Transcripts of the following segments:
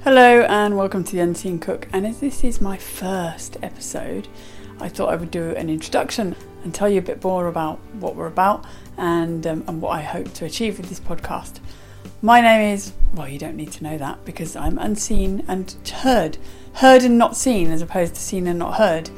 Hello and welcome to The Unseen Cook, and as this is my first episode, I thought I would do an introduction and tell you a bit more about what we're about and what I hope to achieve with this podcast. My name is, well, you don't need to know that because I'm unseen and heard and not seen as opposed to seen and not heard.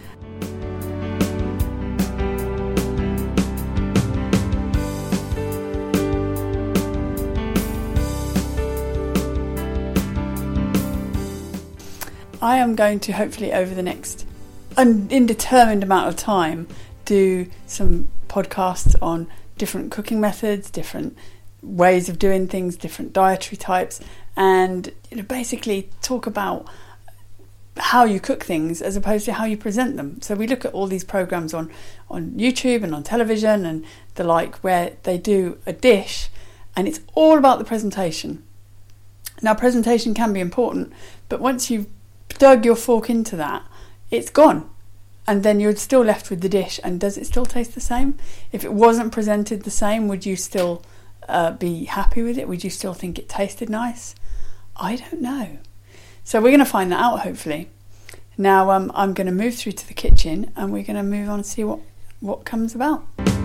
I am going to hopefully over the next indeterminate amount of time do some podcasts on different cooking methods, different ways of doing things, different dietary types, and basically talk about how you cook things as opposed to how you present them. So we look at all these programs on YouTube and on television and the like where they do a dish and it's all about the presentation. Now presentation can be important, but once you've dug your fork into that, it's gone, and then you're still left with the dish. And does it still taste the same? If it wasn't presented the same, would you still be happy with it? Would you still think it tasted nice? I don't know. So we're going to find that out hopefully. Now I'm going to move through to the kitchen and we're going to move on and see what comes about.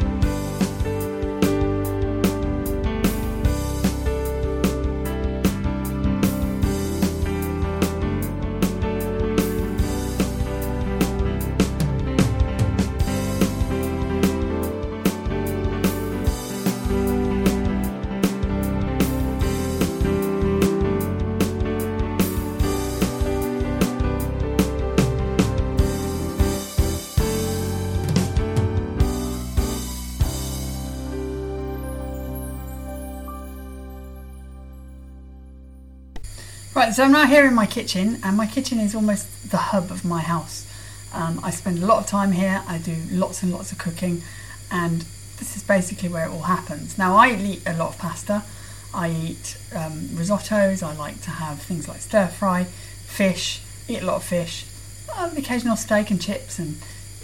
Right, so I'm now here in my kitchen, and my kitchen is almost the hub of my house. I spend a lot of time here, I do lots and lots of cooking, and this is basically where it all happens. Now I eat a lot of pasta, I eat risottos, I like to have things like stir fry, fish, eat a lot of fish, the occasional steak and chips and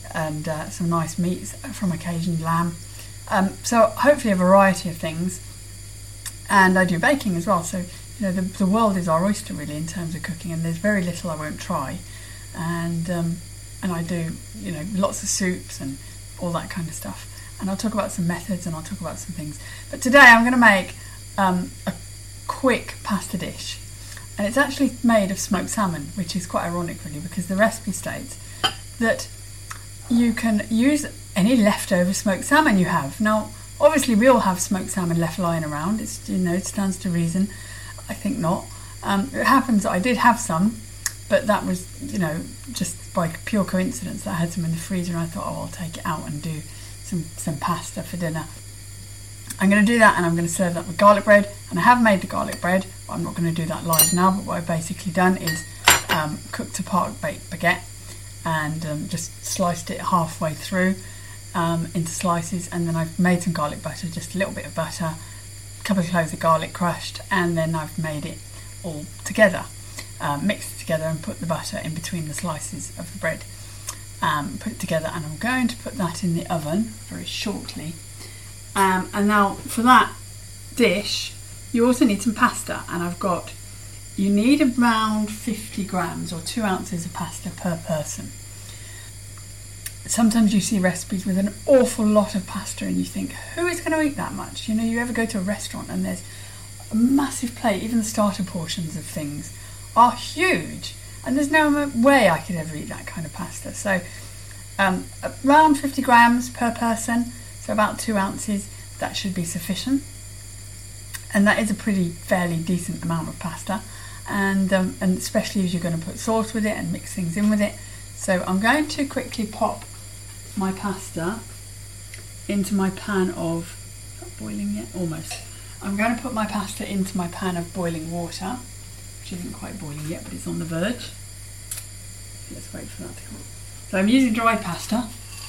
some nice meats from occasionally lamb. So hopefully a variety of things, and I do baking as well, so the world is our oyster really in terms of cooking, and there's very little I won't try, and I do lots of soups and all that kind of stuff, and I'll talk about some methods and I'll talk about some things. But today I'm going to make a quick pasta dish, and it's actually made of smoked salmon, which is quite ironic really because the recipe states that you can use any leftover smoked salmon you have. Now obviously we all have smoked salmon left lying around, it stands to reason. I think not. It happens that I did have some, but that was, just by pure coincidence that I had some in the freezer, and I thought, I'll take it out and do some pasta for dinner. I'm going to do that, and I'm going to serve that with garlic bread, and I have made the garlic bread, but I'm not going to do that live now. But what I've basically done is cooked a part-baked baguette and just sliced it halfway through into slices, and then I've made some garlic butter, just a little bit of butter, couple of cloves of garlic crushed, and then I've made it all together, mixed it together and put the butter in between the slices of the bread, put it together, and I'm going to put that in the oven very shortly. And now for that dish you also need some pasta, and you need around 50 grams or 2 ounces of pasta per person. Sometimes you see recipes with an awful lot of pasta and you think, who is going to eat that much? You ever go to a restaurant and there's a massive plate, even the starter portions of things are huge, and there's no way I could ever eat that kind of pasta. So around 50 grams per person, so about 2 ounces, that should be sufficient. And that is a fairly decent amount of pasta, and especially as you're going to put sauce with it and mix things in with it. So I'm going to quickly pop my pasta into my pan of, not boiling yet, almost. I'm going to put my pasta into my pan of boiling water, which isn't quite boiling yet, but it's on the verge. Let's wait for that to come on. So I'm using dry pasta.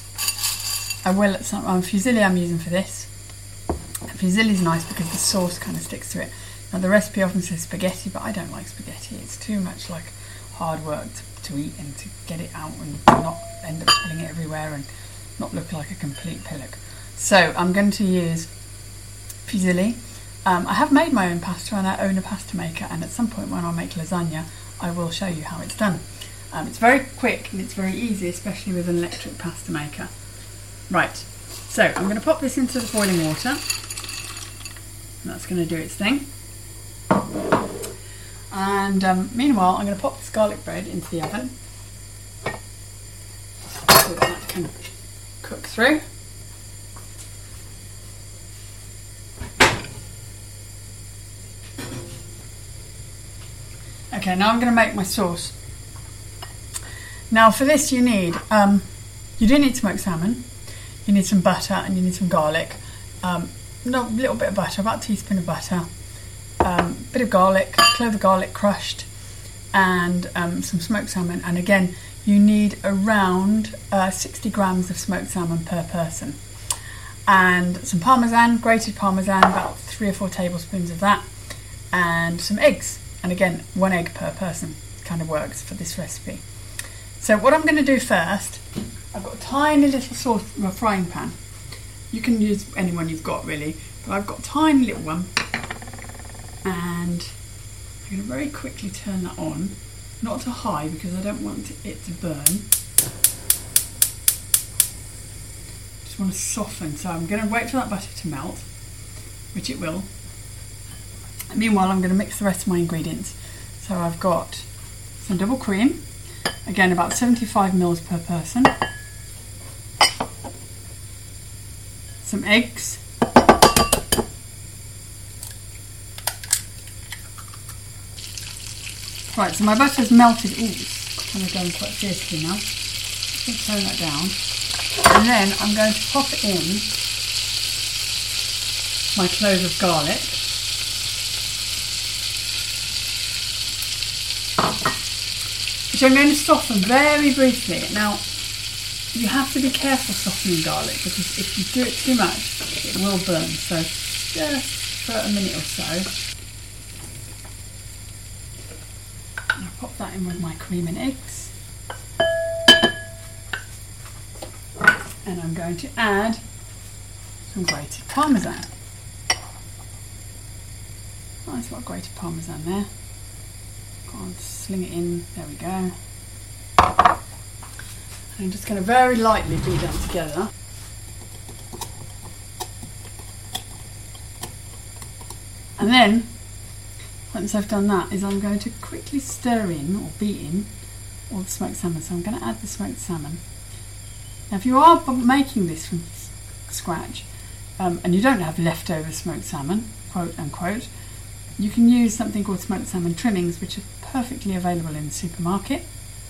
I will at some fusilli I'm using for this. Fusilli is nice because the sauce kind of sticks to it. Now the recipe often says spaghetti, but I don't like spaghetti. It's too much like hard work to eat and to get it out and not end up spilling it everywhere and not look like a complete pillock. So I'm going to use fusilli. I have made my own pasta and I own a pasta maker, and at some point when I make lasagna I will show you how it's done. It's very quick and it's very easy, especially with an electric pasta maker. Right, so I'm going to pop this into the boiling water. That's going to do its thing. And meanwhile I'm going to pop this garlic bread into the oven so that can cook through. Okay, now I'm going to make my sauce. Now for this you need, you do need smoked salmon, you need some butter and you need some garlic. A little bit of butter, about a teaspoon of butter, bit of garlic, clove of garlic crushed, and some smoked salmon. And again, you need around 60 grams of smoked salmon per person. And some parmesan, grated parmesan, about 3 or 4 tablespoons of that, and some eggs. And again, 1 egg per person kind of works for this recipe. So what I'm going to do first, I've got a tiny little frying pan. You can use any one you've got really, but I've got a tiny little one. And I'm going to very quickly turn that on, not to high because I don't want it to burn. Just want to soften, so I'm going to wait for that butter to melt, which it will. And meanwhile, I'm going to mix the rest of my ingredients. So I've got some double cream, again about 75 mils per person, some eggs, right, so my butter's melted. Ooh, it's kind of going quite fiercely now. Just turn that down, and then I'm going to pop in my clove of garlic, which I'm going to soften very briefly. Now, you have to be careful softening garlic because if you do it too much, it will burn. So just for a minute or so. And I'll pop that in with my cream and eggs. And I'm going to add some grated parmesan. Nice lot of grated parmesan there. Go on, sling it in, there we go. And I'm just going to very lightly beat that together. And then, once I've done that, is I'm going to quickly stir in or beat in all the smoked salmon. So I'm going to add the smoked salmon. Now if you are making this from scratch and you don't have leftover smoked salmon, quote unquote, you can use something called smoked salmon trimmings, which are perfectly available in the supermarket.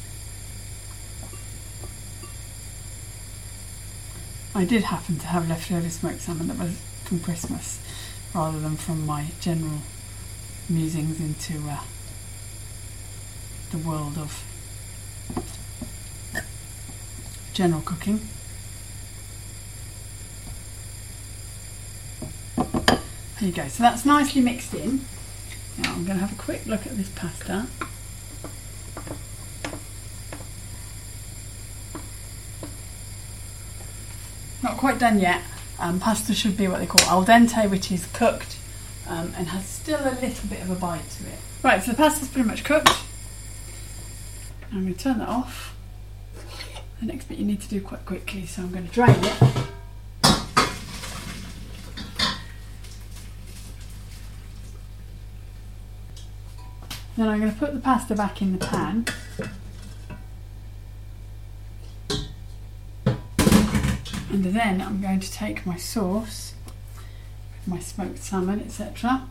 I did happen to have leftover smoked salmon that was from Christmas rather than from my general musings into the world of general cooking. There you go, so that's nicely mixed in. Now I'm going to have a quick look at this pasta. Not quite done yet. Pasta should be what they call al dente, which is cooked and has still a little bit of a bite to it. Right, so the pasta's pretty much cooked. I'm going to turn that off. The next bit you need to do quite quickly, so I'm going to drain it. Then I'm going to put the pasta back in the pan. And then I'm going to take my sauce, my smoked salmon, etc.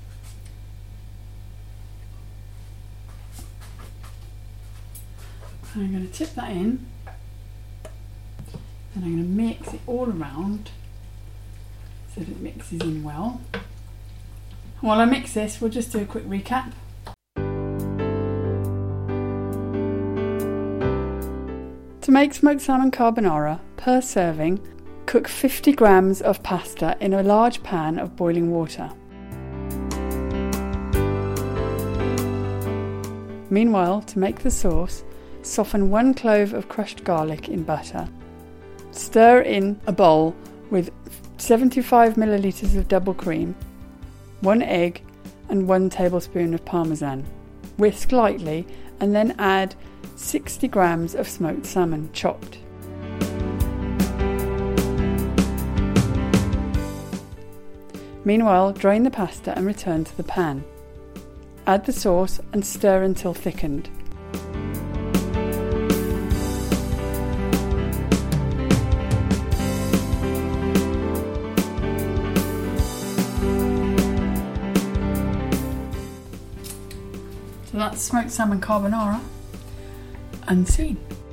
And I'm going to tip that in. And I'm going to mix it all around so that it mixes in well. While I mix this, we'll just do a quick recap. To make smoked salmon carbonara, per serving, cook 50 grams of pasta in a large pan of boiling water. Meanwhile, to make the sauce, soften 1 clove of crushed garlic in butter. Stir in a bowl with 75 millilitres of double cream, 1 egg and 1 tablespoon of parmesan. Whisk lightly and then add 60 grams of smoked salmon chopped. Meanwhile, drain the pasta and return to the pan. Add the sauce and stir until thickened. So that's smoked salmon carbonara unseen.